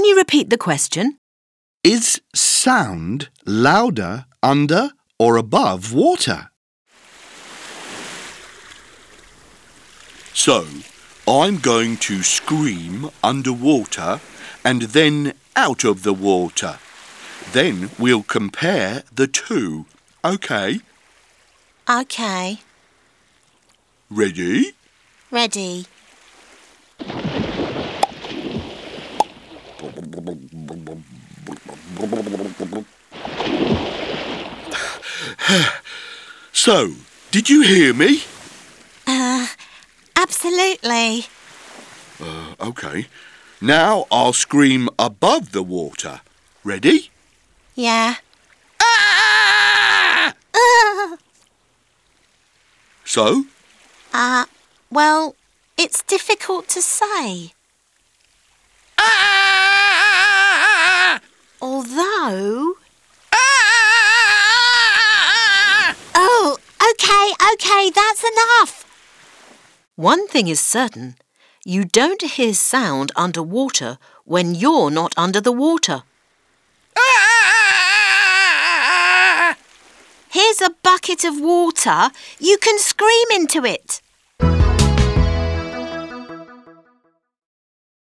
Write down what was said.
Can you repeat the question? Is sound louder under or above water? So, I'm going to scream underwater and then out of the water. Then we'll compare the two, OK? OK. Ready? Ready. So, did you hear me? Absolutely. OK. Now I'll scream above the water. Ready? Yeah. Ah! So? Well, it's difficult to say. Ah! Although... Ah! Oh, OK, that's enough. One thing is certain. You don't hear sound underwater when you're not under the water. Ah! Here's a bucket of water. You can scream into it.